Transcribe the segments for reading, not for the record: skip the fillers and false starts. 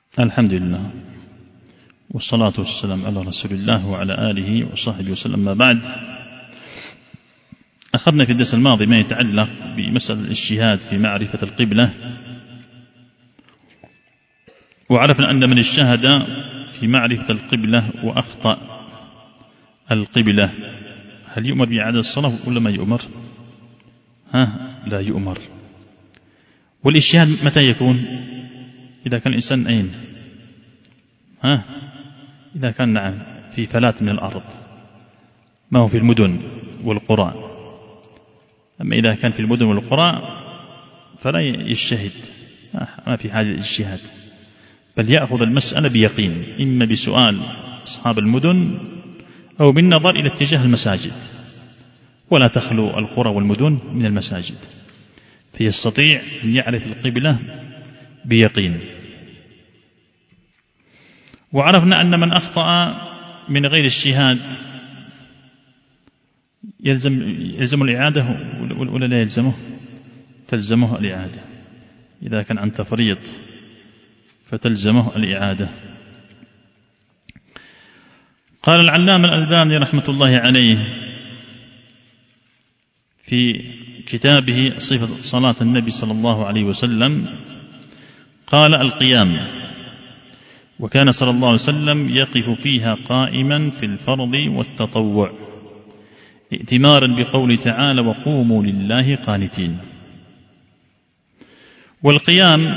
الحمد لله والصلاة والسلام على رسول الله وعلى آله وصحبه وسلم. ما بعد، أخذنا في الدرس الماضي ما يتعلق بمسألة الاجتهاد في معرفة القبلة، وعرفنا أن من اجتهد في معرفة القبلة وأخطأ القبلة هل يؤمر بإعادة الصلاة ولا ما يؤمر؟ لا يؤمر. والاجتهاد متى يكون؟ إذا كان الإنسان أين؟ إذا كان نعم في فلات من الأرض، ما هو في المدن والقرى. أما إذا كان في المدن والقرى فلا يجتهد، ما في حاجة للاجتهاد، بل يأخذ المسألة بيقين، إما بسؤال أصحاب المدن أو بالنظر إلى اتجاه المساجد، ولا تخلو القرى والمدن من المساجد، فيستطيع أن يعرف القبلة بيقين. وعرفنا أن من أخطأ من غير اجتهاد يلزم الإعادة ولا لا يلزمه؟ تلزمه الإعادة. إذا كان عن تفريط فتلزمه الإعادة. قال العلامة الألباني رحمة الله عليه في كتابه صفة صلاة النبي صلى الله عليه وسلم، قال: القيام، وكان صلى الله عليه وسلم يقف فيها قائما في الفرض والتطوع، ائتمارا بقول تعالى: وقوموا لله قانتين. والقيام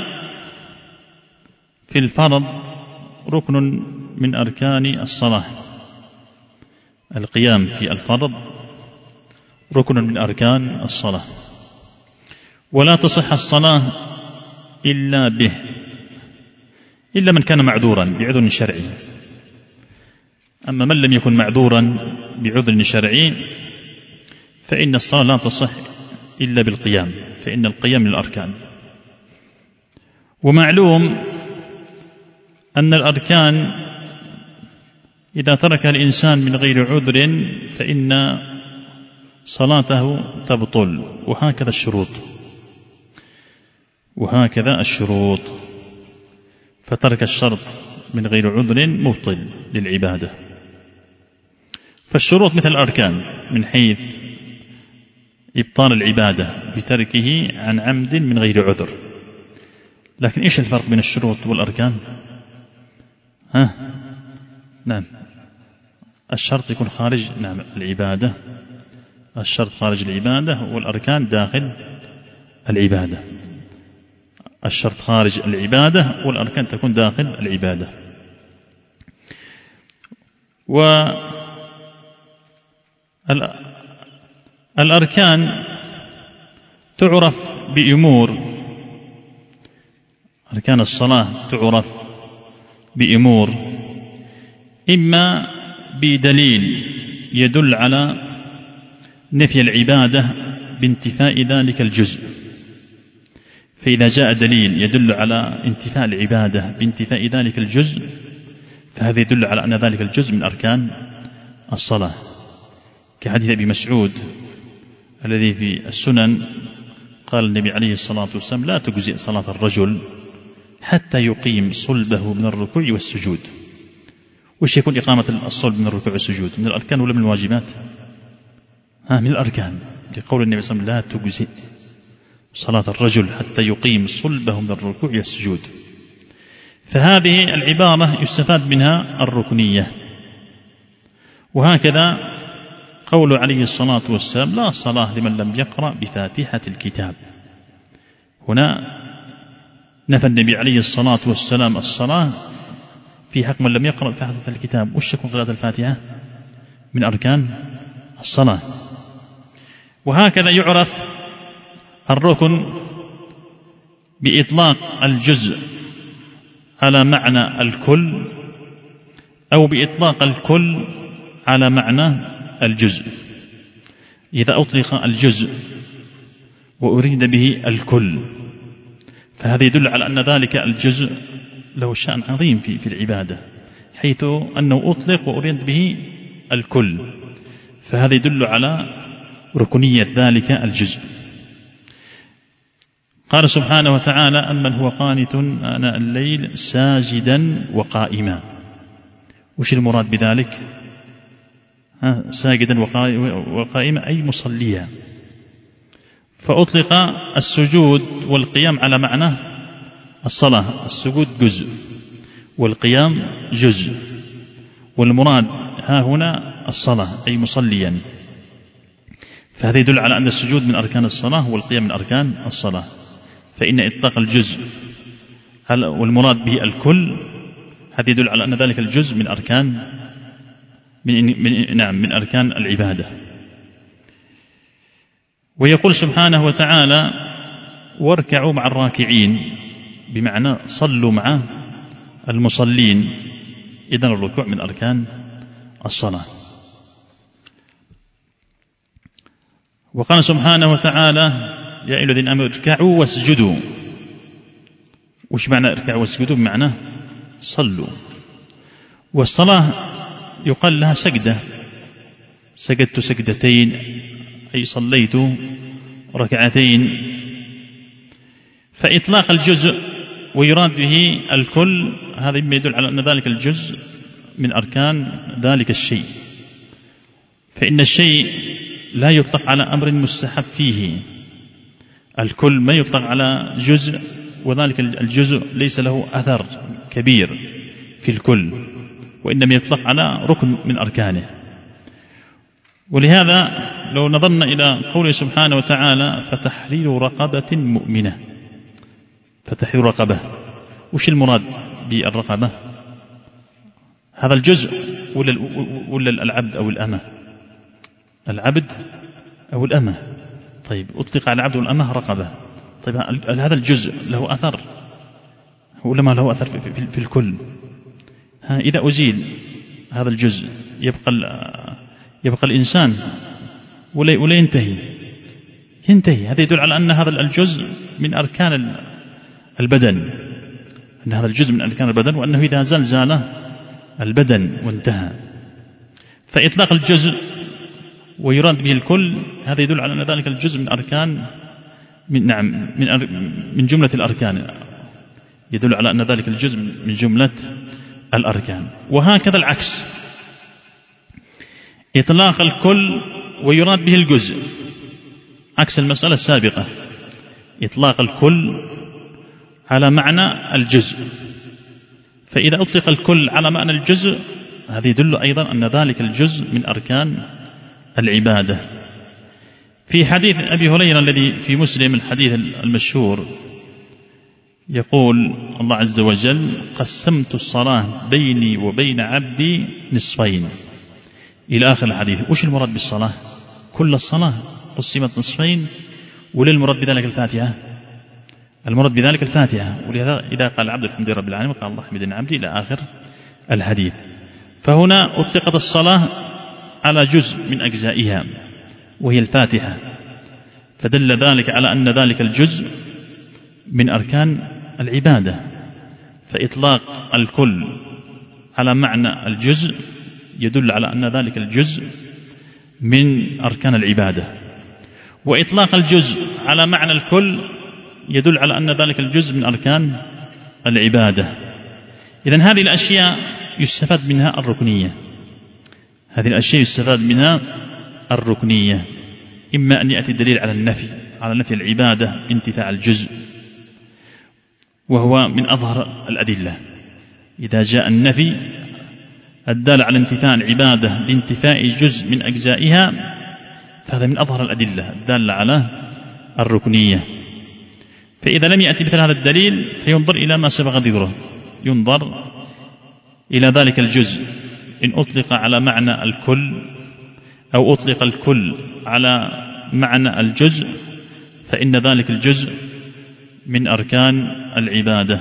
في الفرض ركن من أركان الصلاة. القيام في الفرض ركن من أركان الصلاة، ولا تصح الصلاة إلا به، إلا من كان معذورا بعذر شرعي. أما من لم يكن معذورا بعذر شرعي فإن الصلاة لا تصح إلا بالقيام، فإن القيام من الأركان. ومعلوم أن الأركان إذا تركها الإنسان من غير عذر فإن صلاته تبطل، وهكذا الشروط، فترك الشرط من غير عذر مبطل للعبادة. فالشروط مثل الأركان من حيث إبطال العبادة بتركه عن عمد من غير عذر. لكن إيش الفرق بين الشروط والأركان؟ نعم، الشرط يكون خارج العبادة، الشرط خارج العبادة، والأركان داخل العبادة. الشرط خارج العبادة والأركان تكون داخل العبادة. والأركان تعرف بأمور، أركان الصلاة تعرف بأمور، إما بدليل يدل على نفي العبادة بانتفاء ذلك الجزء، فإذا جاء دليل يدل على انتفاء العبادة بانتفاء ذلك الجزء فهذا يدل على أن ذلك الجزء من أركان الصلاة، كحديث أبي مسعود الذي في السنن، قال النبي عليه الصلاة والسلام: لا تجزئ صلاة الرجل حتى يقيم صلبه من الركوع والسجود. وش يكون إقامة الصلب من الركوع والسجود؟ من الأركان ولا من الواجبات؟ من الأركان، لقول النبي صلى الله عليه وسلم: لا تجزئ صلاة الرجل حتى يقيم صلبه من الركوع والسجود. فهذه العبارة يستفاد منها الركنية. وهكذا قول عليه الصلاة والسلام: لا صلاة لمن لم يقرأ بفاتحة الكتاب. هنا نفى النبي عليه الصلاة والسلام الصلاة في حق من لم يقرأ بفاتحة الكتاب. وش يكون قراءة الفاتحة؟ من أركان الصلاة. وهكذا يعرف الركن بإطلاق الجزء على معنى الكل، أو بإطلاق الكل على معنى الجزء. إذا أطلق الجزء وأريد به الكل فهذا يدل على أن ذلك الجزء له شأن عظيم في العبادة، حيث أنه أطلق وأريد به الكل، فهذا يدل على ركنية ذلك الجزء. قال سبحانه وتعالى: أمن هو قانت آناء الليل ساجدا وقائما. وش المراد بذلك؟ ساجدا وقائما أي مصليا. فأطلق السجود والقيام على معنى الصلاة. السجود جزء والقيام جزء، والمراد ها هنا الصلاة أي مصليا. فهذا يدل على أن السجود من أركان الصلاة والقيام من أركان الصلاة. فإن إطلاق الجزء والمراد به الكل هذا يدل على أن ذلك الجزء من أركان من أركان العبادة. ويقول سبحانه وتعالى: واركعوا مع الراكعين، بمعنى صلوا مع المصلين. إذن الركوع من أركان الصلاة. وقال سبحانه وتعالى: يا أيها الذين آمنوا اركعوا واسجدوا. وش معنى اركعوا واسجدوا؟ بمعنى صلوا. والصلاة يقال لها سجدة، سجدت سجدتين أي صليت ركعتين. فإطلاق الجزء ويراد به الكل هذا يدل على أن ذلك الجزء من أركان ذلك الشيء. فإن الشيء لا يطلق على أمر مستحب فيه. الكل ما يطلق على جزء، وذلك الجزء ليس له أثر كبير في الكل، وإنما يطلق على ركن من أركانه. ولهذا لو نظرنا إلى قوله سبحانه وتعالى: فتحرير رقبة مؤمنة. فتحرير رقبة، وش المراد بالرقبة؟ هذا الجزء ولا العبد أو الأمة؟ العبد أو الأمة. طيب، أطلق على العبد والأمة رقبة. طيب، هذا الجزء له أثر ولا ما له أثر في الكل؟ إذا أزيل هذا الجزء يبقى الإنسان ولا ينتهي. هذا يدل على أن هذا الجزء من أركان البدن، أن هذا الجزء من أركان البدن، وأنه إذا زال البدن وانتهى. فإطلاق الجزء ويراد به الكل هذا يدل على أن ذلك الجزء من أركان من جملة الأركان، يدل على أن ذلك الجزء من جملة الأركان. وهكذا العكس، إطلاق الكل ويراد به الجزء، عكس المسألة السابقة، إطلاق الكل على معنى الجزء. فإذا أطلق الكل على معنى الجزء هذا يدل أيضا أن ذلك الجزء من أركان العبادة. في حديث أبي هريرة الذي في مسلم، الحديث المشهور، يقول الله عز وجل: قسمت الصلاة بيني وبين عبدي نصفين، إلى آخر الحديث. وش المراد بالصلاة؟ كل الصلاة قسمت نصفين، ولا المراد بذلك الفاتحة؟ المراد بذلك الفاتحة. ولهذا إذا قال العبد الحمد لله رب العالمين قال الله حمدني عبدي إلى آخر الحديث. فهنا أطلقت الصلاة على جزء من أجزائها وهي الفاتحة، فدل ذلك على أن ذلك الجزء من أركان العبادة. فإطلاق الكل على معنى الجزء يدل على أن ذلك الجزء من أركان العبادة، وإطلاق الجزء على معنى الكل يدل على أن ذلك الجزء من أركان العبادة. إذن هذه الأشياء يستفاد منها الركنية. هذه الأشياء يستفاد منها الركنية، إما أن يأتي الدليل على نفي العبادة بانتفاع الجزء، وهو من أظهر الأدلة. إذا جاء النفي الدال على انتفاء العبادة بانتفاء جزء من أجزائها فهذا من أظهر الأدلة الدالة على الركنية. فإذا لم يأتي مثل هذا الدليل فينظر إلى ما سبق ذكره، ينظر إلى ذلك الجزء إن أطلق على معنى الكل أو أطلق الكل على معنى الجزء فإن ذلك الجزء من أركان العبادة.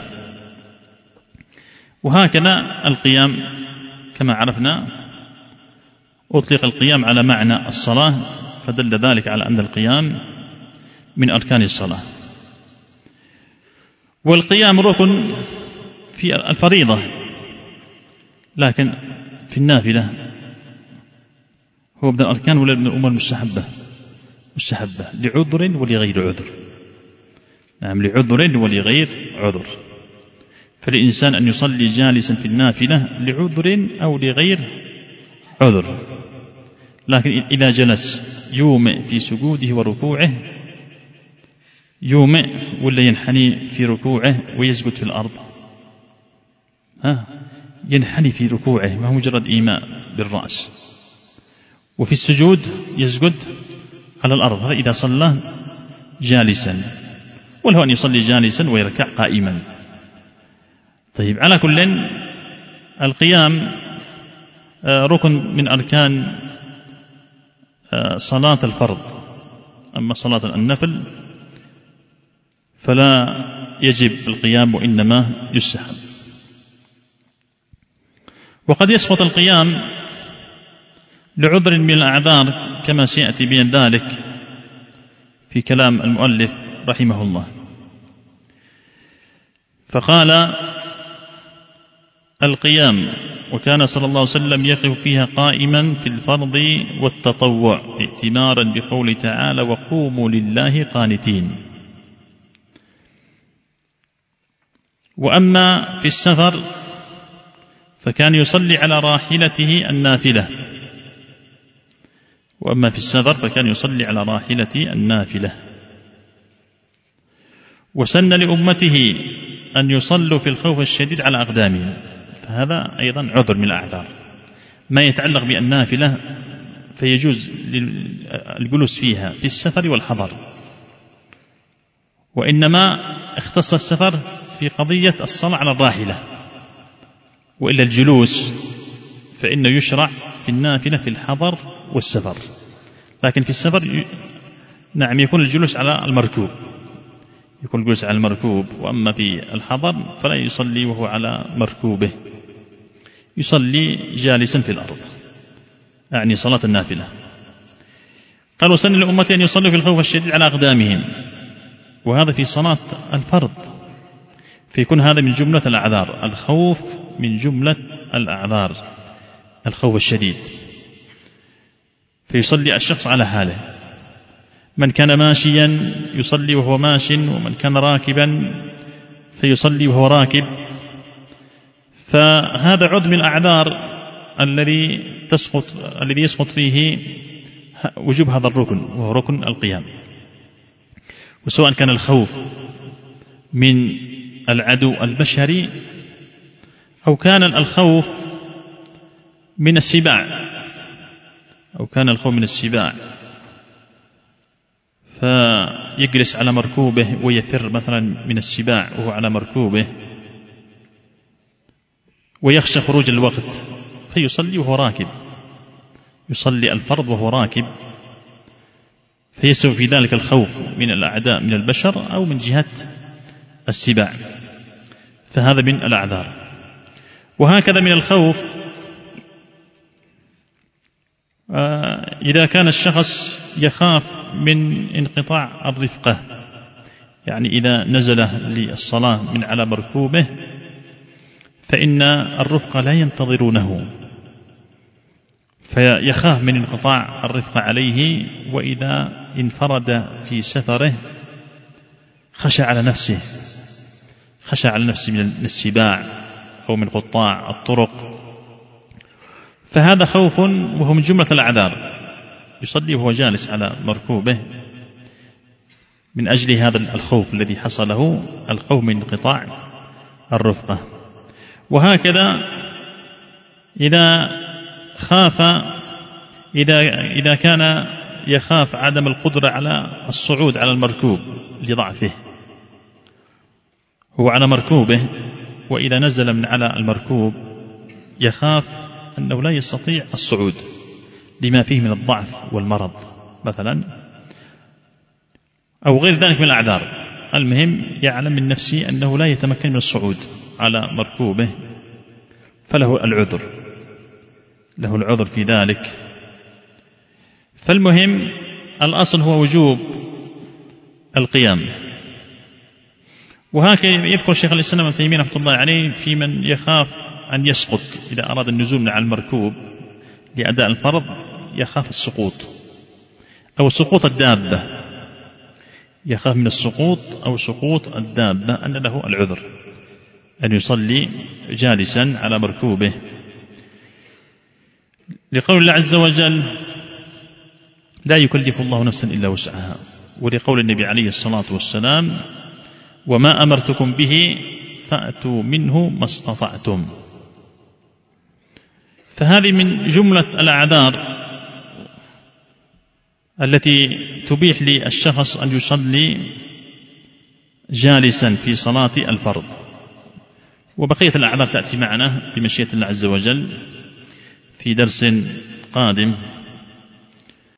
وهكذا القيام كما عرفنا، أطلق القيام على معنى الصلاة فدل ذلك على أن القيام من أركان الصلاة. والقيام ركن في الفريضة، لكن في النافلة هو من الأركان ولا من الأمور المستحبة؟ مستحبة لعذر ولغير عذر. نعم، لعذر ولغير عذر. فالإنسان أن يصلي جالسا في النافلة لعذر أو لغير عذر، لكن إذا جلس يومئ في سجوده وركوعه، يومئ ولا ينحني في ركوعه ويسجد في الأرض، ينحني في ركوعه، ما هو مجرد إيماء بالرأس، وفي السجود يسجد على الأرض. هذا إذا صلى جالسا، وله أن يصلي جالسا ويركع قائما. طيب، على كل، القيام ركن من أركان صلاة الفرض. أما صلاة النفل فلا يجب القيام وإنما يستحب. وقد يسقط القيام لعذر من الأعذار كما سيأتي بين ذلك في كلام المؤلف رحمه الله. فقال: القيام، وكان صلى الله عليه وسلم يقف فيها قائما في الفرض والتطوع، ائتمارا بقوله تعالى: وقوموا لله قانتين. وأما في السفر فكان يصلي على راحلته النافلة، وأما في السفر فكان يصلي على راحلته النافلة. وسن لأمته أن يصلوا في الخوف الشديد على أقدامهم، فهذا أيضا عذر من الأعذار. ما يتعلق بالنافلة فيجوز الجلوس فيها في السفر والحضر، وإنما اختص السفر في قضية الصلاة على الراحلة، وإلا الجلوس فإنه يشرع في النافلة في الحضر والسفر. لكن في السفر نعم يكون الجلوس على المركوب، يكون الجلوس على المركوب. وأما في الحضر فلا يصلي وهو على مركوبه، يصلي جالسا في الأرض، يعني صلاة النافلة. قال: وسن للأمة أن يصلوا في الخوف الشديد على أقدامهم، وهذا في صلاة الفرض، فيكون هذا من جملة الأعذار. الخوف من جملة الأعذار، الخوف الشديد، فيصلي الشخص على حاله. من كان ماشيا يصلي وهو ماش، ومن كان راكبا فيصلي وهو راكب. فهذا عذر من الأعذار الذي يسقط فيه وجوب هذا الركن، وهو ركن القيام. وسواء كان الخوف من العدو البشري أو كان الخوف من السباع، فيجلس على مركوبه ويفر مثلا من السباع وهو على مركوبه، ويخشى خروج الوقت فيصلي وهو راكب، يصلي الفرض وهو راكب، فيسوي في ذلك الخوف من الأعداء من البشر أو من جهة السباع، فهذا من الأعذار. وهكذا من الخوف إذا كان الشخص يخاف من انقطاع الرفقة، يعني إذا نزل للصلاة من على مركوبه فإن الرفقة لا ينتظرونه، فيخاف من انقطاع الرفقة عليه. وإذا انفرد في سفره خشى على نفسه من السباع أو من قطاع الطرق، فهذا خوف وهو من جملة الأعذار. يصلي وهو جالس على مركوبه من أجل هذا الخوف الذي حصله، الخوف من انقطاع الرفقة. وهكذا إذا كان يخاف عدم القدرة على الصعود على المركوب لضعفه، هو على مركوبه وإذا نزل من على المركوب يخاف أنه لا يستطيع الصعود لما فيه من الضعف والمرض مثلا، أو غير ذلك من الأعذار. المهم يعلم من نفسه أنه لا يتمكن من الصعود على مركوبه، فله العذر في ذلك. فالمهم الأصل هو وجوب القيام. وهكذا يذكر شيخ الإسلام ابن تيمية رحمة الله عليه في من يخاف أن يسقط إذا أراد النزول من على المركوب لأداء الفرض، يخاف السقوط أو سقوط الدابة، يخاف من السقوط أو سقوط الدابة أن له العذر أن يصلي جالسا على مركوبه، لقول الله عز وجل لا يكلف الله نفسا إلا وسعها، ولقول النبي عليه الصلاة والسلام وما أمرتكم به فأتوا منه ما استطعتم. فهذه من جملة الأعذار التي تبيح للشخص أن يصلي جالسا في صلاة الفرض، وبقية الأعذار تأتي معنا بمشيئة الله عز وجل في درس قادم.